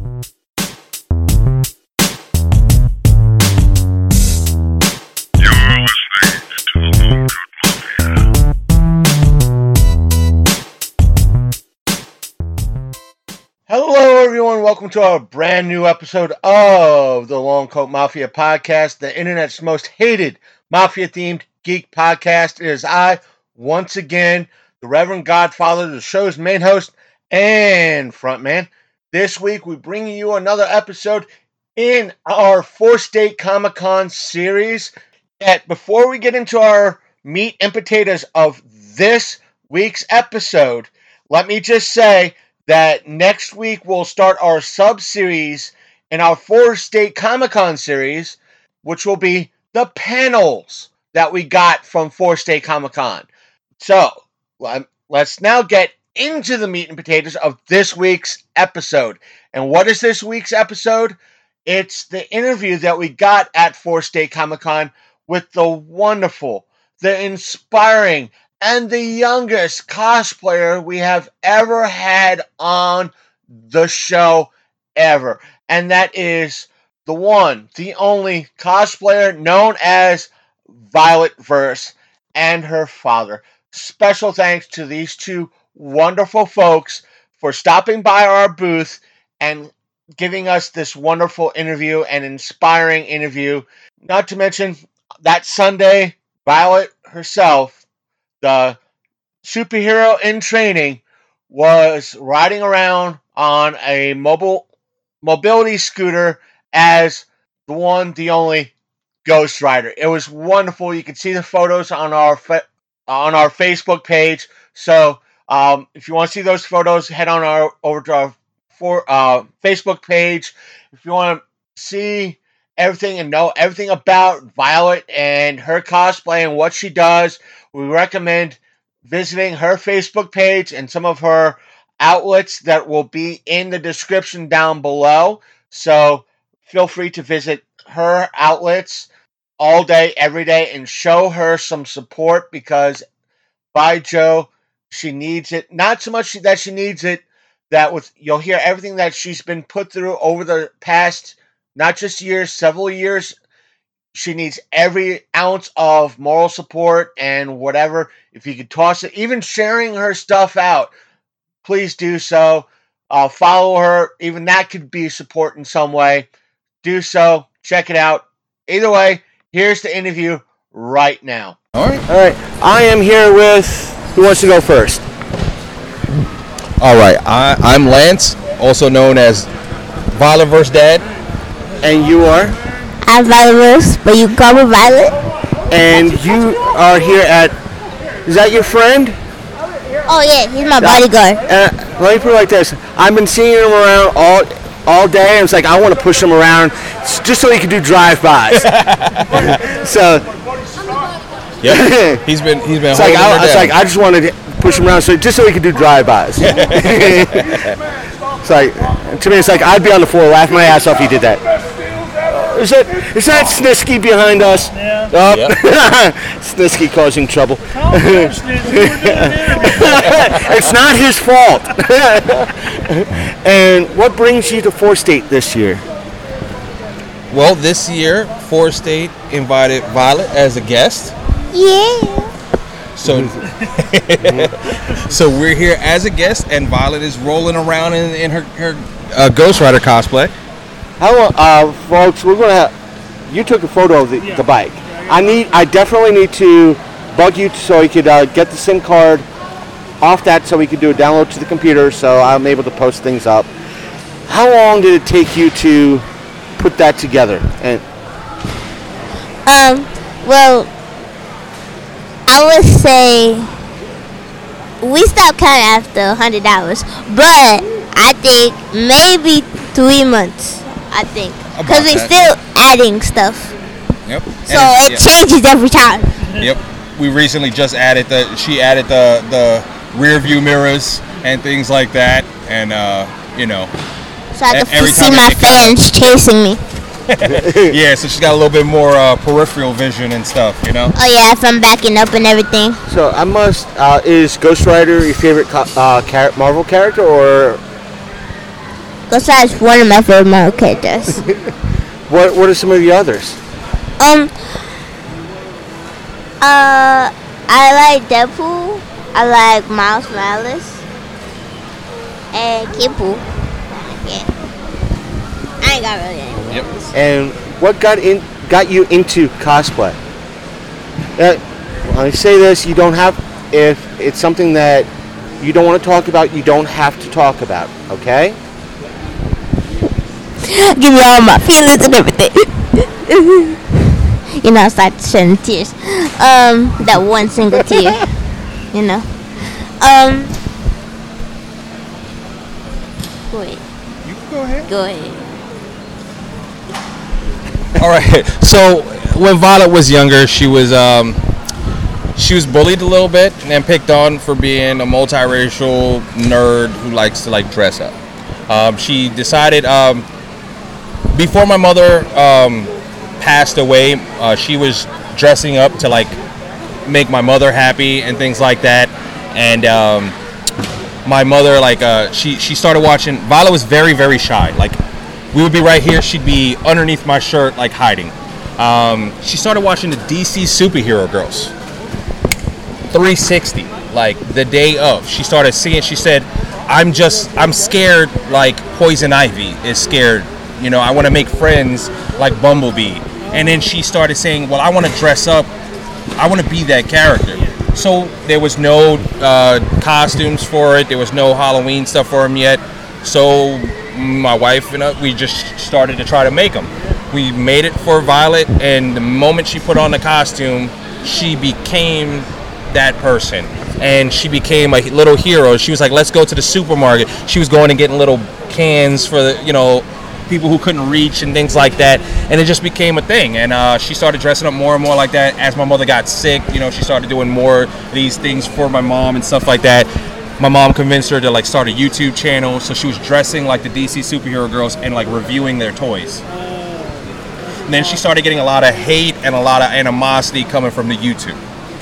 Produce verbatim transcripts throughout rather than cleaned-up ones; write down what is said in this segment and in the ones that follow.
Hello, everyone. Welcome to our brand new episode of the Long Coat Mafia podcast, the internet's most hated mafia-themed geek podcast. It is I, once again, the Reverend Godfather, the show's main host and frontman. This week, we bring you another episode in our four-state Comic-Con series. Yet, before we get into our meat and potatoes of this week's episode, let me just say that next week we'll start our sub-series in our four-state Comic-Con series, which will be the panels that we got from four-state Comic-Con. So, let's now get into the meat and potatoes of this week's episode. And what is this week's episode? It's the interview that we got at four-state Comic-Con with the wonderful, the inspiring, and the youngest cosplayer we have ever had on the show ever. And that is the one, the only cosplayer known as Violet Verse and her father. Special thanks to these two wonderful folks for stopping by our booth and giving us this wonderful interview and inspiring interview. Not to mention, that Sunday, Violet herself, the superhero in training, was riding around on a mobile mobility scooter as the one, the only Ghost Rider. It was wonderful. You can see the photos on our fa- on our Facebook page. So um, if you want to see those photos, head on our over to our for, uh, Facebook page. If you want to see everything and know everything about Violet and her cosplay and what she does, we recommend visiting her Facebook page and some of her outlets that will be in the description down below. So feel free to visit her outlets all day, every day, and show her some support, because by Joe, she needs it. Not so much that she needs it, that with you'll hear everything that she's been put through over the past, not just years, several years. She needs every ounce of moral support and whatever. If you could toss it, even sharing her stuff out, please do so. Uh, follow her. Even that could be support in some way. Do so. Check it out. Either way, here's the interview right now. All right. All right. I am here with, who wants to go first? All right. I, I'm Lance, also known as Violet Verse Dad. And you are? I'm Violet, but you call me Violet. And you are here at, is that your friend? Oh yeah, he's my bodyguard. Uh, let me put it like this. I've been seeing him around all all day, and it's like I want to push him around just so he can do drive-bys. So, yeah, he's been he's been. It's like I, it's like I just wanted to push him around so just so he could do drive-bys. It's like, to me, it's like I'd be on the floor laughing my ass off if he did that. Is that is that Snisky behind us? Yeah. Oh. Yep. Snisky causing trouble. Oh, It's not his fault. And what brings you to four-state this year? Well, this year, four-state invited Violet as a guest. Yeah. So, so we're here as a guest, and Violet is rolling around in, in her, her uh, Ghost Rider cosplay. How, uh, folks, we're gonna. You took a photo of the, Yeah. the bike. I need. I definitely need to bug you so you could uh, get the SIM card off that, so we could do a download to the computer, so I'm able to post things up. How long did it take you to put that together? And Um. Well, I would say we stopped counting after a hundred hours, but I think maybe three months. I think because we're still adding stuff, Yep. so And it yeah. changes every time. Yep. We recently just added the. She added the the rear view mirrors and things like that, and uh, you know. So I E- can every see time my it comes- fans chasing me. Yeah, so she's got a little bit more uh, peripheral vision and stuff, you know. Oh yeah, if I'm backing up and everything. so I must. Uh, is Ghost Rider your favorite co- uh, char- Marvel character, or Ghost Rider is one of my favorite Marvel characters. What What are some of the others? Um. Uh, I like Deadpool. I like Miles Morales. And Kipu. Yeah. I ain't got really anything Yep. else. And what got in got you into cosplay? Uh, when I say this, you don't have. If it's something that you don't want to talk about, you don't have to talk about. Okay? Give me all my feelings and everything. You know, I start shedding tears. Um, that one single tear. You know. Um. Wait. You can go ahead. Go ahead. All right. So when Violet was younger, she was um, she was bullied a little bit and picked on for being a multiracial nerd who likes to like dress up. Um, she decided um, before my mother um, passed away, uh, she was dressing up to like make my mother happy and things like that. And um, my mother, like, uh, she she started watching. Violet was very very shy. Like, we would be right here, she'd be underneath my shirt, like hiding. Um, she started watching the D C superhero girls. three sixty, like the day of. She started seeing, she said, I'm just, I'm scared like Poison Ivy is scared. You know, I want to make friends like Bumblebee. And then she started saying, well, I want to dress up. I want to be that character. So there was no uh, costumes for it. There was no Halloween stuff for them yet. So my wife and I, we just started to try to make them. We made it for Violet, and the moment she put on the costume, she became that person. And she became a little hero. She was like, let's go to the supermarket. She was going and getting little cans for the, you know, people who couldn't reach and things like that. And it just became a thing. And uh, she started dressing up more and more like that. As my mother got sick, you know, she started doing more of these things for my mom and stuff like that. My mom convinced her to like start a YouTube channel, so she was dressing like the D C superhero girls and like reviewing their toys. And then she started getting a lot of hate and a lot of animosity coming from the YouTube.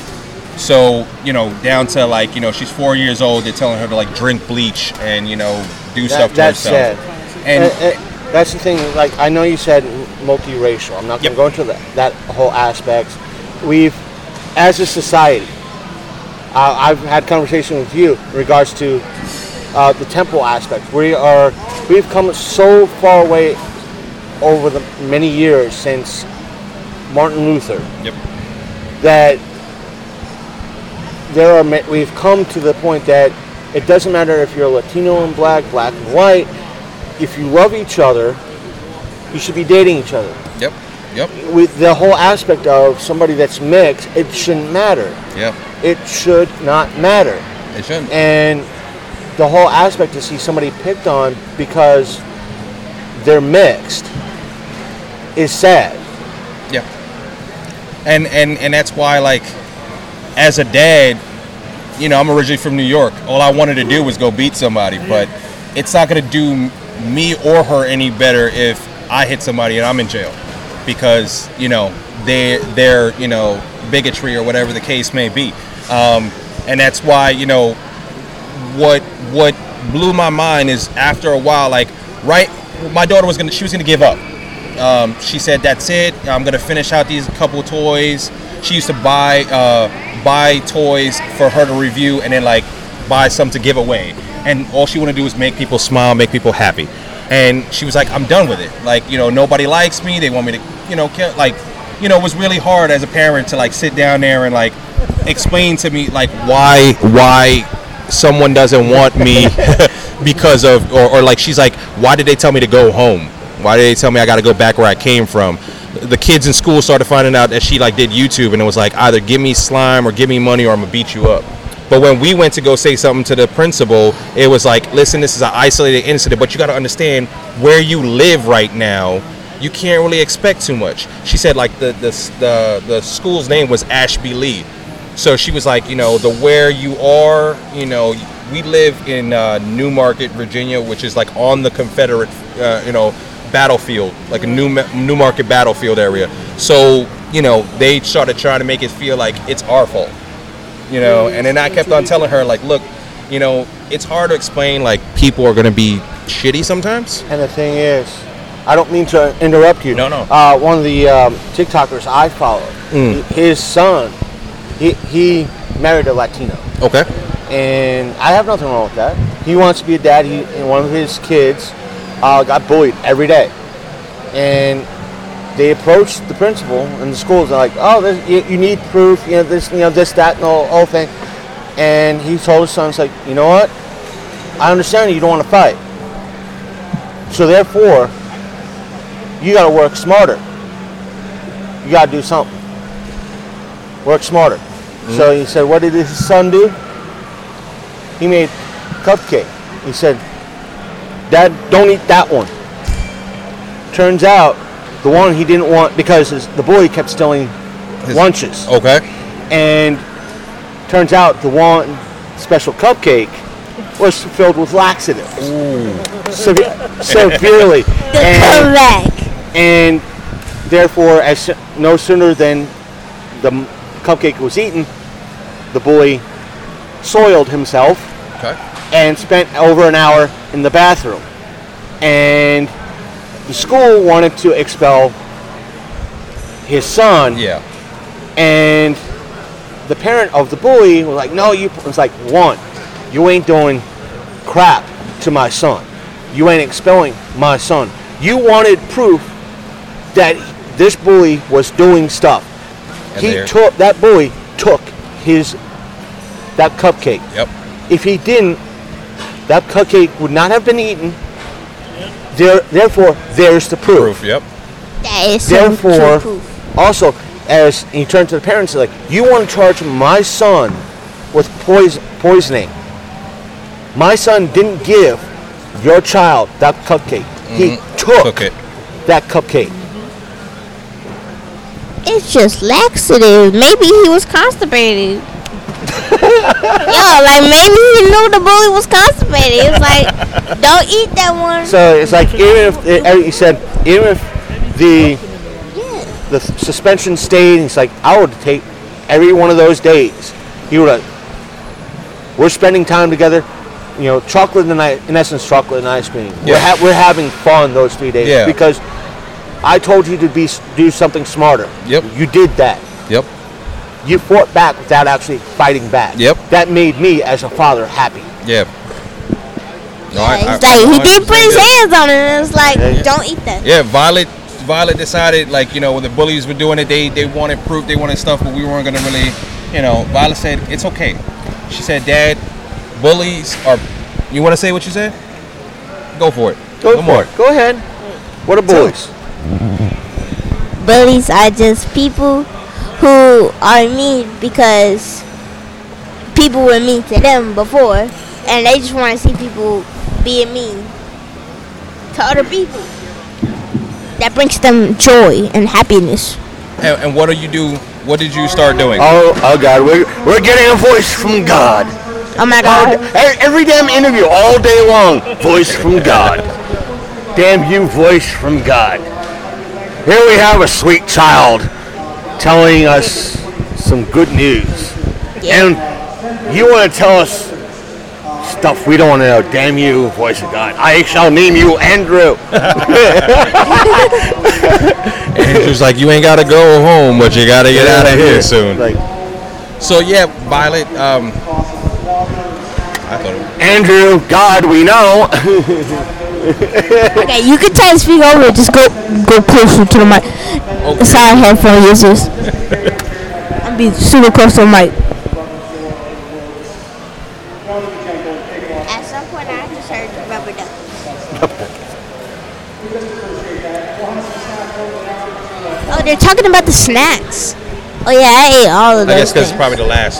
So, you know, down to like, you know, she's four years old, they're telling her to like drink bleach and, you know, do That- stuff to that's herself. sad. And Uh, uh, that's the thing. Like, I know you said multiracial. I'm not going Yep. to go into that, that whole aspect. We've, as a society, uh, I've had conversation with you in regards to uh, the temple aspect. We are, we've come so far away over the many years since Martin Luther Yep. that there are, ma- we've come to the point that it doesn't matter if you're Latino and black, black and white. If you love each other, you should be dating each other. Yep. Yep. With the whole aspect of somebody that's mixed, it shouldn't matter. Yeah. It should not matter. It shouldn't. And the whole aspect to see somebody picked on because they're mixed is sad. Yeah. And and and that's why, like, as a dad, you know, I'm originally from New York. All I wanted to do was go beat somebody, but it's not going to do me or her any better if I hit somebody and I'm in jail because, you know, they they're, you know, bigotry or whatever the case may be. Um, and that's why, you know, what what blew my mind is after a while, like, right, my daughter was gonna she was gonna give up. Um, she said, that's it, I'm gonna finish out these couple toys. She used to buy uh, buy toys for her to review and then like buy some to give away, and all she wanted to do was make people smile, make people happy. And she was like, I'm done with it. Like, you know, nobody likes me, they want me to, you know, kill, like, you know, it was really hard as a parent to like sit down there and like explain to me like why why someone doesn't want me because of, or, or like she's like, why did they tell me to go home? Why did they tell me I got to go back where I came from? The kids in school started finding out that she like did YouTube, and it was like, either give me slime or give me money or I'm gonna beat you up. But when we went to go say something to the principal, it was like, listen, this is an isolated incident, but you got to understand where you live right now. You can't really expect too much. She said like the the the, the school's name was Ashby Lee. So she was like, you know, the where you are, you know, we live in uh, Newmarket, Virginia, which is like on the Confederate, uh, you know, battlefield, like a New Newmarket battlefield area. So, you know, they started trying to make it feel like it's our fault, you know. And then I kept on telling her, like, look, you know, it's hard to explain, like, people are going to be shitty sometimes. And the thing is, I don't mean to interrupt you. No, no. Uh, one of the um, TikTokers I follow, Mm. his son, he he married a Latino. Okay. And I have nothing wrong with that. He wants to be a dad. He and one of his kids uh, got bullied every day, and they approached the principal and the schools. They're like, "Oh, this, you, you need proof. You know this, you know this, that, and the whole, whole thing." And he told his son, "It's like, you know what? I understand you don't want to fight. So therefore, you got to work smarter. You got to do something. Work smarter." Mm-hmm. So he said, what did his son do? He made cupcake. He said, "Dad, don't eat that one." Turns out, the one he didn't want, because his, the boy kept stealing his lunches. Okay. And turns out the one special cupcake was filled with laxative. Sev- severely. The comeback. And therefore, as no sooner than the cupcake was eaten, the boy soiled himself. Okay. And spent over an hour in the bathroom. And the school wanted to expel his son. Yeah. And the parent of the bully was like, no, you, it's like, one, you ain't doing crap to my son. You ain't expelling my son. You wanted proof that this bully was doing stuff. And he there- took, that bully took his, that cupcake. Yep. If he didn't, that cupcake would not have been eaten. There, therefore, there's the proof. Proof. Yep. That is some Therefore, true proof. also, as he turned to the parents, like, you want to charge my son with poison, poisoning. My son didn't give your child that cupcake. Mm-hmm. He took, Took it. that cupcake. It's just laxative. Maybe he was constipated. Yo, like maybe he knew the bully was constipated. It's like, don't eat that one. So it's like, even if, it, he said, even if the Yeah. the suspension stayed, he's like, I would take every one of those days. He would have, we're spending time together, you know, chocolate and ice, in essence, chocolate and ice cream. Yeah. We're, ha- we're having fun those three days. Yeah. Because I told you to be do something smarter. Yep. You did that. Yep. You fought back without actually fighting back. Yep. That made me, as a father, happy. Yeah. No, I- Yeah, I- it's like he I did put his understand hands on it, and it's like, Yeah. don't eat that. Yeah, Violet Violet decided, like, you know, when the bullies were doing it, they, they wanted proof, they wanted stuff, but we weren't going to really, you know, Violet said, it's okay. She said, Dad, bullies are, you want to say what you said? Go for it. Go No for more. it. Go ahead. What are bullies? Bullies are just people who are mean because people were mean to them before, and they just want to see people being mean to other people. That brings them joy and happiness. And, and what do you do, what did you start doing? Oh, oh God, we're, we're getting a voice from God. Oh my All God. day- every damn interview, all day long, voice from God. Damn you, voice from God. Here we have a sweet child telling us some good news. Yeah. And you want to tell us stuff we don't want to know. Damn you, voice of God. I shall name you Andrew. Andrew's like, you ain't got to go home, but you got to get out of here soon. Like, So, yeah, Violet, um, I thought it was, Andrew, God, we know. Okay, you can try to speak over it. Just go go closer to the mic. Okay. Sorry, headphone users. I'll be super close to the mic. At some point, I just heard the rubber duck. Oh, they're talking about the snacks. Oh yeah, I ate all of I those. guess because it's things. probably the last.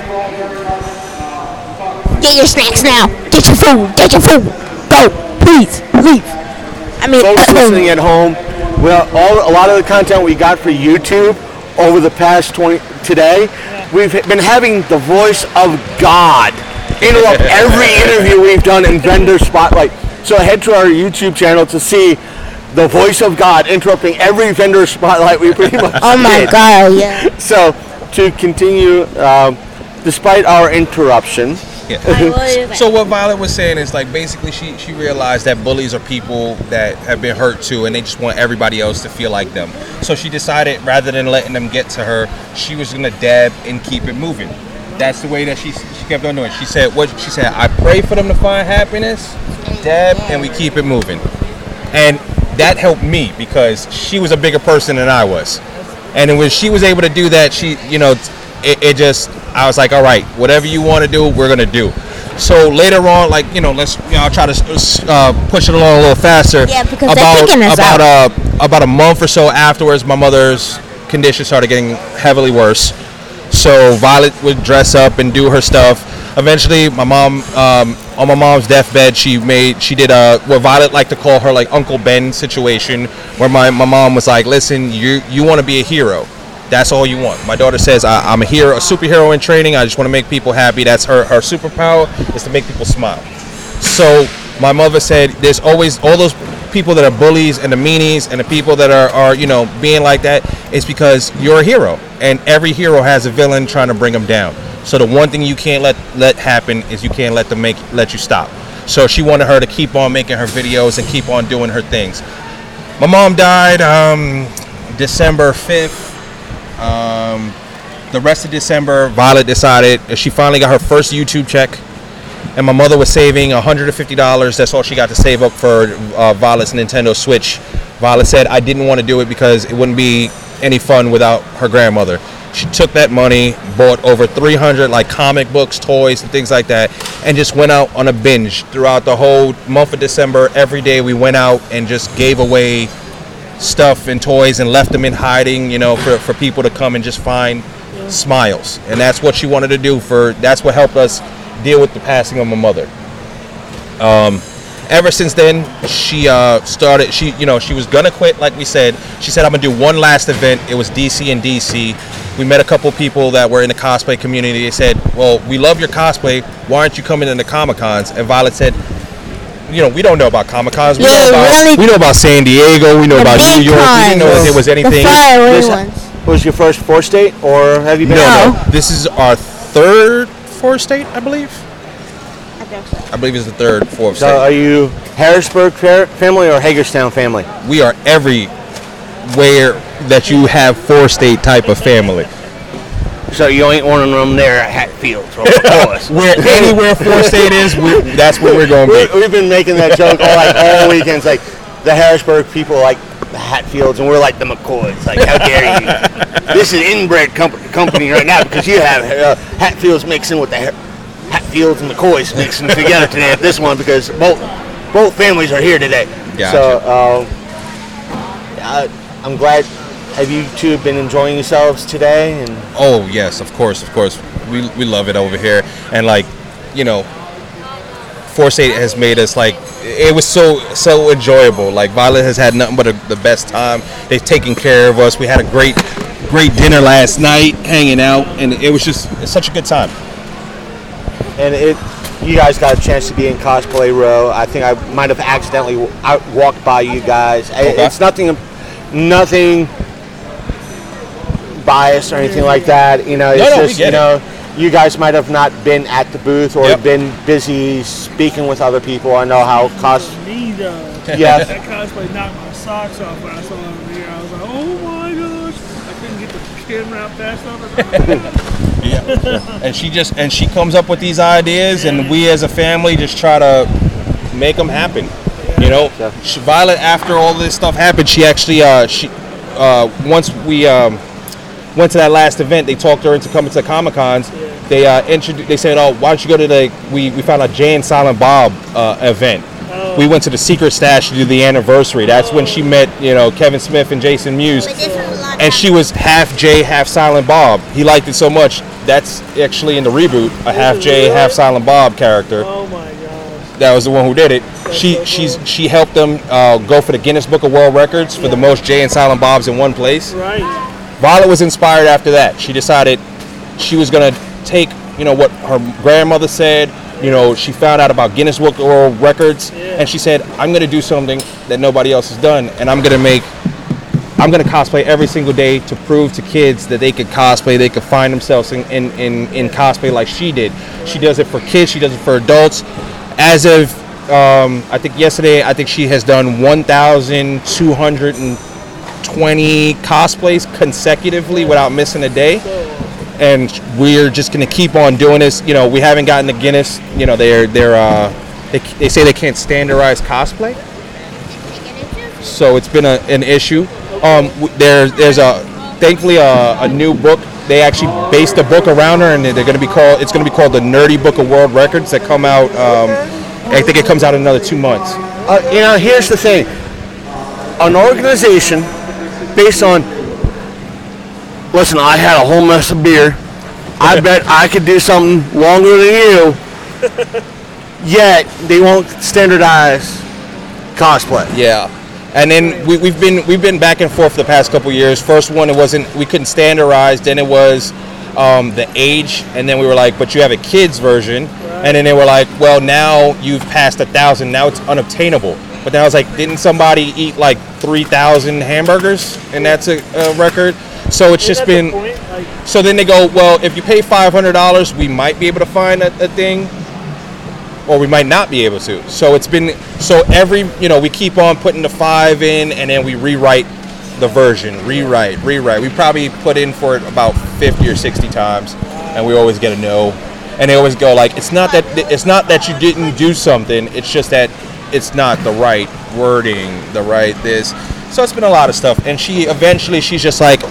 Get your snacks now. Get your food. Get your food. Go, please, leave. I mean, Folks listening at home, well, all a lot of the content we got for YouTube over the past twenty today, we've been having the voice of God interrupt every interview we've done in Vendor Spotlight. So head to our YouTube channel to see the voice of God interrupting every Vendor Spotlight we pretty much oh my did. God, yeah. So to continue, um, despite our interruption, Yeah. Like, what is So that? what Violet was saying is like basically she she realized that bullies are people that have been hurt too, and they just want everybody else to feel like them. So she decided rather than letting them get to her, she was gonna dab and keep it moving. That's the way that she she kept on doing. She said what she said. I pray for them to find happiness, dab, and we keep it moving. And that helped me because she was a bigger person than I was. And then when she was able to do that, she, you know, it, it just, I was like, all right, whatever you want to do, we're going to do. So later on, like, you know, let's, you know, I'll try to uh, push it along a little faster. Yeah, because they're about, kicking us about, out. Uh, about a month or so afterwards, my mother's condition started getting heavily worse. So Violet would dress up and do her stuff. Eventually, my mom, um, on my mom's deathbed, she made, she did a, what Violet liked to call her like Uncle Ben situation, where my, my mom was like, listen, you you want to be a hero. That's all you want. My daughter says, I, I'm a hero, a superhero in training. I just want to make people happy. That's her, her superpower is to make people smile. So my mother said, there's always all those people that are bullies and the meanies and the people that are, are you know, being like that. It's because you're a hero, and every hero has a villain trying to bring them down. So the one thing you can't let let happen is you can't let them make let you stop. So she wanted her to keep on making her videos and keep on doing her things. My mom died um, December fifth. Um, the rest of December, Violet decided she finally got her first YouTube check, and my mother was saving one hundred fifty dollars. That's all she got to save up for uh, Violet's Nintendo Switch. Violet said, I didn't want to do it because it wouldn't be any fun without her grandmother. She took that money, bought over three hundred like comic books, toys, and things like that, and just went out on a binge throughout the whole month of December. Every day we went out and just gave away stuff and toys and left them in hiding, you know, for, for people to come and just find smiles. And that's what she wanted to do. For that's what helped us deal with the passing of my mother. Um, ever since then, she uh, started, she, you know, she was gonna quit, like we said. She said, I'm gonna do one last event. It was D C and D C. We met a couple people that were in the cosplay community. They said, well, we love your cosplay. Why aren't you coming into Comic-Cons? And Violet said, you know, we don't know about Comic-Cons. We, Yeah, know about, really- we know about San Diego. We know The about New big York. We didn't know that cons. there was anything. The faraway This- ones. Was your first four state, or have you been? No, No. no. This is our third four state, I believe. I think so. I believe it's the third, fourth So state. are you Harrisburg fa- family or Hagerstown family? We are everywhere that you have four state type of family. So you ain't one of them there at Hatfields or McCoys. Where anywhere four state is, we, that's where we're going to we, be. we've been making that joke all like all weekends. Like the Harrisburg people like the Hatfields, and we're like the McCoys. Like, how dare you? This is inbred comp- company right now because you have uh, Hatfields mixing with the Har- Hatfields and McCoys mixing together today at this one because both both families are here today. Gotcha. So um, I, I'm glad. Have you two been enjoying yourselves today? And Oh yes, of course, of course. We we love it over here, and like, you know, four state has made us like it was so so enjoyable. Like Violet has had nothing but a, the best time. They've taken care of us. We had a great great dinner last night, hanging out, and it was just it's such a good time. and it, you guys got a chance to be in Cosplay Row. I think I might have accidentally w- out walked by you guys. I- Okay. It's nothing, nothing biased or anything like that. You know, No, it's no, we just get you it. know, you guys might have not been at the booth or Yep. been busy speaking with other people. I know how cos. Me though. Yes. That cosplay knocked my socks off when I saw him here. I was like, oh my gosh. I couldn't get the camera out fast enough. Yeah. And she just and she comes up with these ideas, and we as a family just try to make them happen. You know, she, Violet, after all this stuff happened, she actually uh, she uh, once we um, went to that last event, they talked her into coming to Comic Cons. They uh, introduced. They said, "Oh, why don't you go to the?" We, we found a Jay and Silent Bob uh, event. We went to the Secret Stash to do the anniversary. That's when she met, you know, Kevin Smith and Jason Mewes. But this was a lot And she was half Jay, half Silent Bob. He liked it so much. That's actually in the reboot, a half Jay, half Silent Bob character. Oh my gosh. That was the one who did it. She she's she helped them uh, go for the Guinness Book of World Records for the most Jay and Silent Bobs in one place. Right. Violet was inspired after that. She decided she was gonna take, you know, what her grandmother said. You know, she found out about Guinness Book of World Records, Yeah. and she said, "I'm gonna do something that nobody else has done, and I'm gonna make I'm gonna cosplay every single day to prove to kids that they could cosplay, they could find themselves in in, in, in cosplay like she did. She does it for kids, she does it for adults. As of um, I think yesterday, I think she has done one thousand two hundred twenty cosplays consecutively without missing a day. And we're just gonna keep on doing this. You know, we haven't gotten the Guinness. You know, they're they're uh, they they say they can't standardize cosplay, so it's been a, an issue. Um, there's there's a thankfully a, a new book. They actually based the book around her, and they're going to be called. It's going to be called the Nerdy Book of World Records that come out. Um, I think it comes out in another two months. Uh, you know, here's the thing: an organization based on. Listen, I had a whole mess of beer. I bet I could do something longer than you. Yet they won't standardize cosplay. Yeah. And then we, we've been we've been back and forth the past couple years. First one, it wasn't we couldn't standardize. Then it was um, the age, and then we were like, but you have a kids version, and then they were like, well, now you've passed a thousand. Now it's unobtainable. But then I was like, didn't somebody eat like three thousand hamburgers, and that's a, a record? So it's just been. So then they go, well, if you pay five hundred dollars, we might be able to find a, a thing. Or we might not be able to. So it's been, so every, you know, we keep on putting the five in, and then we rewrite the version, rewrite, rewrite. We probably put in for it about fifty or sixty times, and we always get a no. And they always go like, it's not that, it's not that you didn't do something, it's just that it's not the right wording, the right this. So it's been a lot of stuff. And she, eventually, she's just like,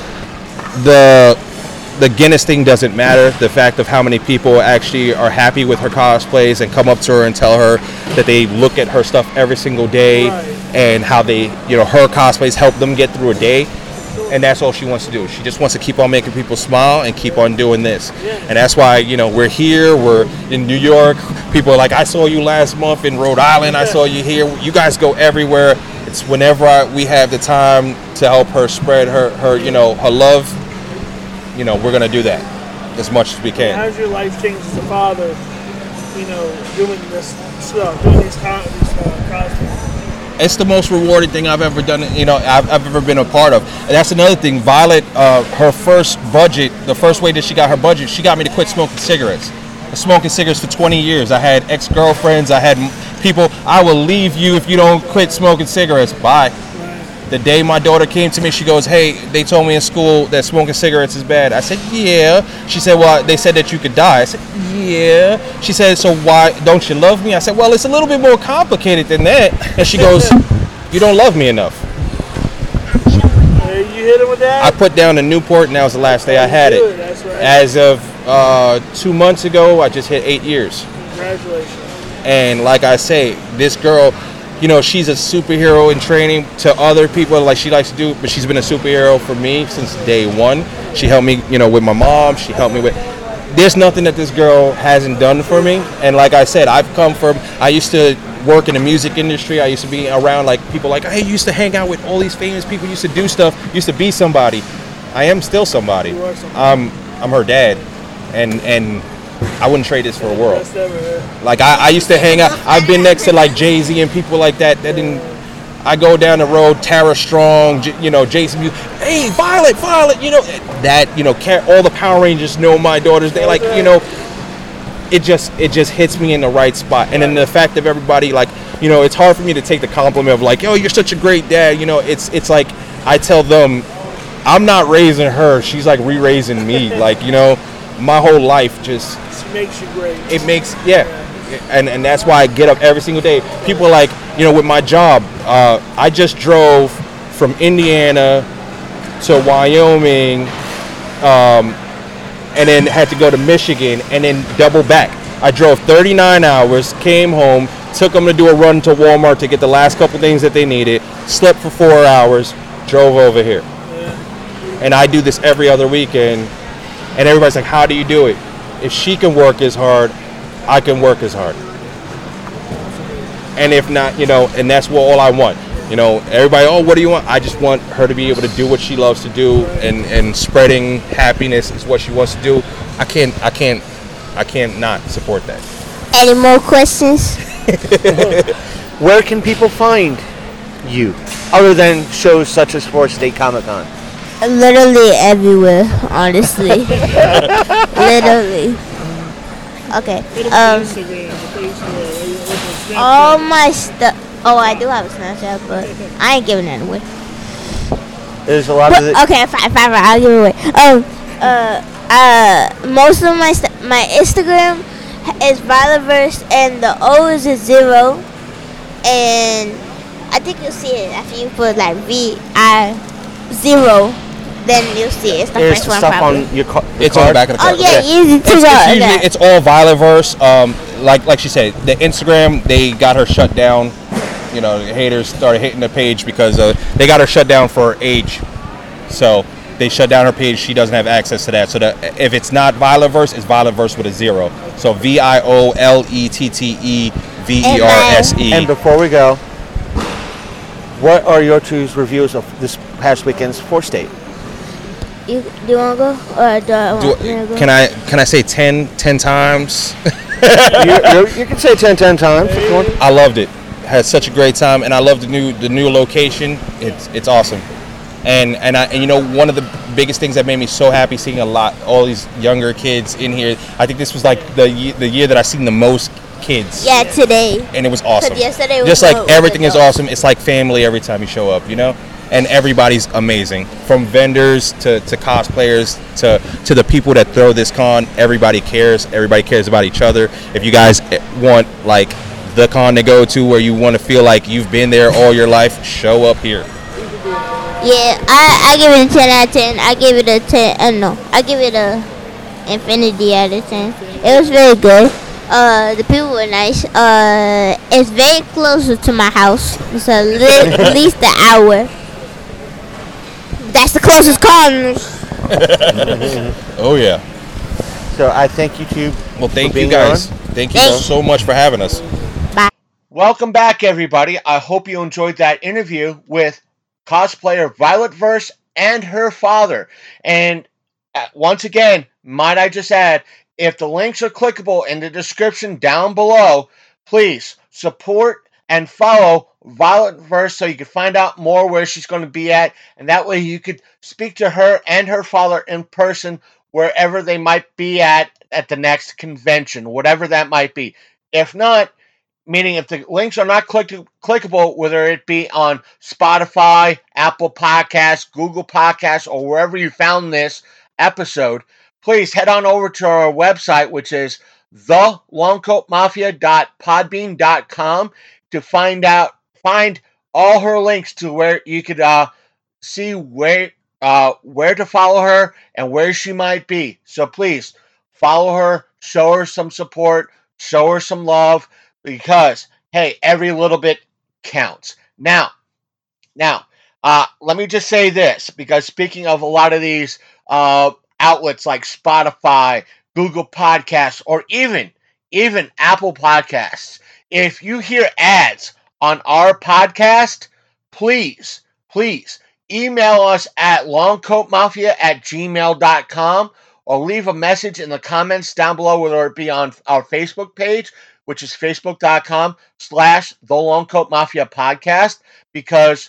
the, the Guinness thing doesn't matter. The fact of how many people actually are happy with her cosplays and come up to her and tell her that they look at her stuff every single day, right. And how they, you know, her cosplays help them get through a day. And that's all she wants to do. She just wants to keep on making people smile and keep on doing this. And that's why, you know, we're here, we're in New York. People are like, I saw you last month in Rhode Island. I saw you here. You guys go everywhere. It's whenever I, we have the time to help her spread her, her, you know, her love. You know, we're going to do that as much as we can. How's your life changed as a father, you know, doing this stuff, doing these, con- these uh, costumes? It's the most rewarding thing I've ever done, you know, I've, I've ever been a part of. And that's another thing. Violet, uh, her first budget, the first way that she got her budget, she got me to quit smoking cigarettes. I was smoking cigarettes for twenty years. I had ex-girlfriends. I had people, I will leave you if you don't quit smoking cigarettes. Bye. The day my daughter came to me, she goes, hey, they told me in school that smoking cigarettes is bad. I said, yeah. She said, well, they said that you could die. I said, yeah. She said, so why don't you love me? I said, well, it's a little bit more complicated than that. And she goes, you don't love me enough. You hit it with that? I put down the Newport, and that was the last day I had it. That's right. As of uh, two months ago, I just hit eight years. Congratulations. And like I say, this girl, you know, she's a superhero in training to other people like she likes to do, but she's been a superhero for me since day one. She helped me, you know, with my mom. She helped me with, there's nothing that this girl hasn't done for me. And like I said, I've come from, I used to work in the music industry. I used to be around like people like, hey, you used to hang out with all these famous people, used to do stuff, used to be somebody. I am still somebody. Um, I'm her dad. And, and, I wouldn't trade this for a world. Like I, I used to hang out. I've been next to like Jay-Z and people like that. That didn't. I go down the road, Tara Strong, J, you know, Jason. Hey, Violet, Violet. You know that. You know, all the Power Rangers know my daughters. They like, you know. It just, it just hits me in the right spot. And then the fact of everybody, like, you know, it's hard for me to take the compliment of like, oh, you're such a great dad. You know, it's, it's like I tell them, I'm not raising her. She's like re-raising me. Like, you know, my whole life just. Makes you great. It makes, yeah. And and that's why I get up every single day. People are like, you know, with my job, uh, I just drove from Indiana to Wyoming, um, and then had to go to Michigan and then double back. I drove thirty-nine hours, came home, took them to do a run to Walmart to get the last couple things that they needed, slept for four hours, drove over here. Yeah. And I do this every other weekend, and everybody's like, how do you do it? If she can work as hard, I can work as hard. And if not, you know, and that's what all I want. You know, everybody, oh, what do you want? I just want her to be able to do what she loves to do, and, and spreading happiness is what she wants to do. I can't, I can't, I can't not support that. Any more questions? Where can people find you, other than shows such as Florida State Comic Con? Literally everywhere, honestly. Literally. Okay. Um. Instagram, Facebook, All my stuff. Oh, I do have a Snapchat, but I ain't giving that away. There's a lot But, of the, okay, fine, fine, fine. I'll give it away. Um. Uh. Uh. Most of my st- my Instagram is Violetverse, and the O is a zero, and I think you'll see it after you put like V I zero. Then you'll see it. It's the there's first one, stuff probably. on your, car, your It's on the card. back of the Oh card. yeah, easy to It's, it's, go. usually, Okay. it's all Violetverse. Um, like like she said, the Instagram, they got her shut down. You know, the haters started hitting the page because uh, they got her shut down for age. So they shut down her page. She doesn't have access to that. So that if it's not Violetverse, it's Violetverse with a zero. So V I O L E T T E V E R S E. And before we go, what are your two's reviews of this past weekend's Florida State? You, do you want to go? Or do I want Do, you to go? can I can I say ten, ten times? you, you, you can say ten, ten times if you want. I loved it. Had such a great time, and I love the new the new location. It's it's awesome, and and I and you know one of the biggest things that made me so happy seeing a lot all these younger kids in here. I think this was like the ye- the year that I seen the most kids. Yeah, today. And it was awesome. 'Cause yesterday was Just more like with everything is adults. awesome. It's like family every time you show up, you know. And everybody's amazing, from vendors to, to cosplayers to to the people that throw this con. Everybody cares. Everybody cares about each other. If you guys want like the con to go to where you want to feel like you've been there all your life, show up here. Yeah, I, I give it a ten out of ten. I give it a ten. Uh, no, I give it a infinity out of ten. It was very good. Uh, the people were nice. Uh, it's very close to my house. It's a li- at least an hour. That's the closest con. Oh yeah. So I thank you two. Well, thank for you being guys. on. Thank you Thanks. so much for having us. Welcome back, everybody. I hope you enjoyed that interview with cosplayer Violetverse and her father. And uh, once again, might I just add, if the links are clickable in the description down below, please support and follow Violetverse so you can find out more where she's going to be at. And that way you could speak to her and her father in person wherever they might be at at the next convention, whatever that might be. If not, meaning if the links are not click- clickable, whether it be on Spotify, Apple Podcasts, Google Podcasts, or wherever you found this episode, please head on over to our website, which is the longcoat mafia dot podbean dot com, to find out find all her links to where you could uh, see where uh, where to follow her and where she might be. So please follow her, show her some support, show her some love, because hey, every little bit counts. Now, now, uh, let me just say this, because speaking of a lot of these uh, outlets like Spotify, Google Podcasts, or even even Apple Podcasts, if you hear ads on our podcast, please, please email us at longcoatmafia at gmail dot com, or leave a message in the comments down below, whether it be on our Facebook page, which is facebook dot com slash the Longcoat Mafia podcast, because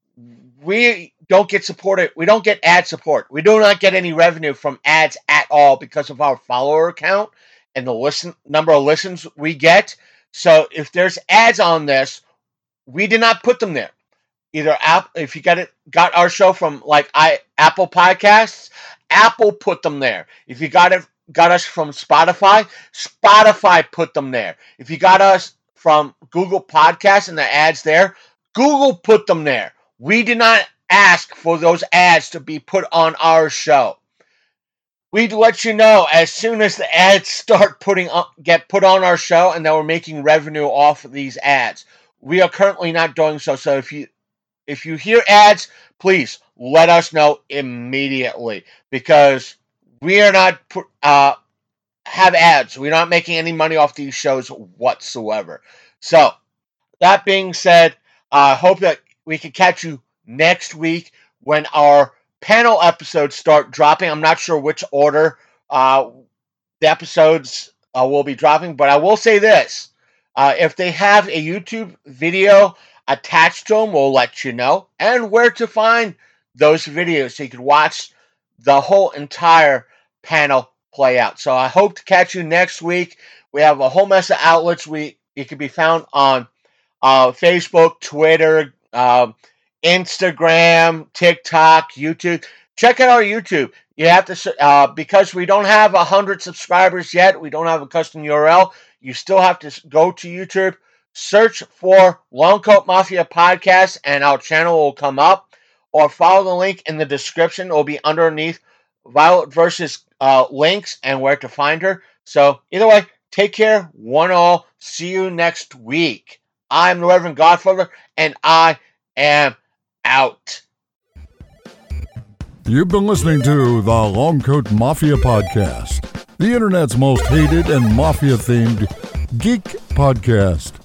we don't get supported. We don't get ad support. We do not get any revenue from ads at all because of our follower count and the listen number of listens we get. So if there's ads on this, we did not put them there. Either app, if you got it, got our show from like I Apple Podcasts, Apple put them there. If you got it, got us from Spotify, Spotify put them there. If you got us from Google Podcasts and the ads there, Google put them there. We did not ask for those ads to be put on our show. We'd let you know as soon as the ads start putting up, get put on our show, and that we're making revenue off of these ads. We are currently not doing so. So if you if you hear ads, please let us know immediately, because we are not uh, have ads. We're not making any money off these shows whatsoever. So that being said, I uh, hope that we can catch you next week when our panel episodes start dropping. I'm not sure which order uh, the episodes uh, will be dropping, but I will say this. Uh, if they have a YouTube video, attached to them will let you know, and where to find those videos so you can watch the whole entire panel play out. So I hope to catch you next week. We have a whole mess of outlets. We it can be found on uh, Facebook, Twitter, um, Instagram, TikTok, YouTube. Check out our YouTube. You have to uh, because we don't have a hundred subscribers yet. We don't have a custom U R L. You still have to go to YouTube, search for Long Coat Mafia Podcast, and our channel will come up. Or follow the link in the description. It will be underneath Violet versus uh, links and where to find her. So either way, take care, one all. See you next week. I'm the Reverend Godfather, and I am out. You've been listening to the Long Coat Mafia Podcast, the internet's most hated and mafia-themed geek podcast.